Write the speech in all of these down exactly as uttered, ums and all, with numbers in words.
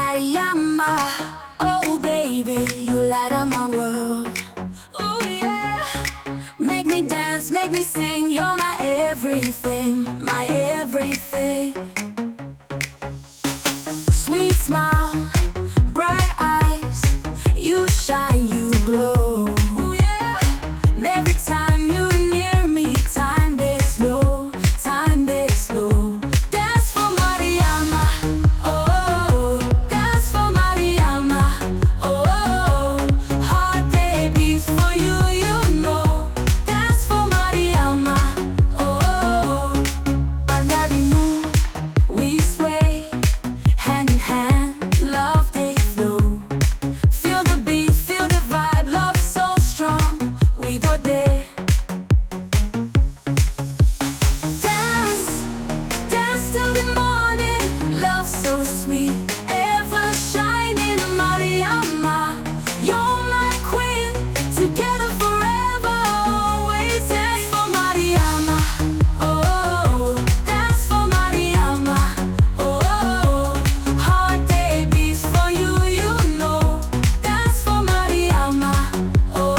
Mariama. Oh baby, you light up my world. Oh yeah. Make me dance, make me sing. You're my everything, my everything. Sweet smile, bright eyes, you shine, you glow. Oh yeah. And every time you're near me, time they slow, time they slow. Dance for Mariama, oh, dance for Mariama, oh, heart they beats for you, you know. Dance for Mariama, oh, under the moon we sway, hand in hand, love they flow. Feel the beat, feel the vibe, love so strong, we go there. Dance, dance till the morning, love so sweet, ever shining. Mariama, you're my queen, together forever, always. Dance for Mariama, oh, dance for Mariama, oh, heart they beats for you, you know. Dance for Mariama, oh.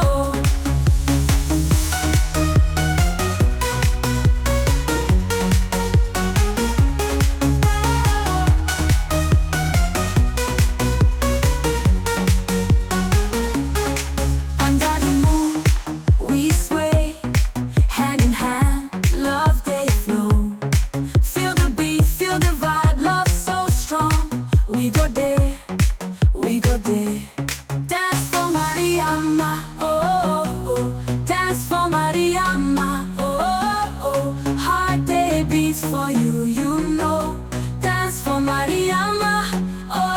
Under the moon we sway, hand in hand, love they flow. Feel the beat, feel the vibe, love so strong, we go there, we go there. Dance for Mariama, oh, oh, oh. Dance for Mariama, oh, oh, oh. Heart they beats for you, you know. Dance for Mariama, oh.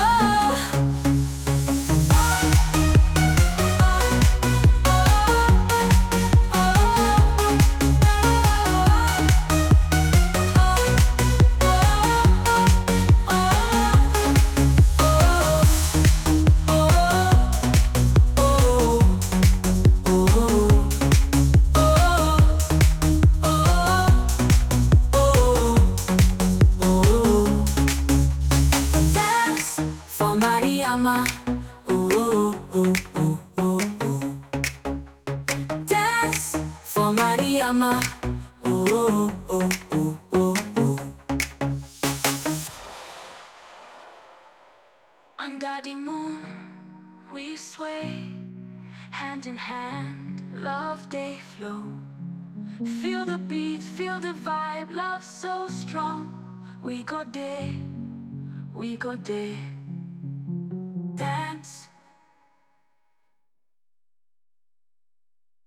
Dance for Mariama, oh, oh, oh, oh, oh. Dance for Mariama, oh, oh, oh, oh, oh. Under the moon we sway, hand in hand, love they flow. Feel the beat, feel the vibe, love so strong, we go there, we go there.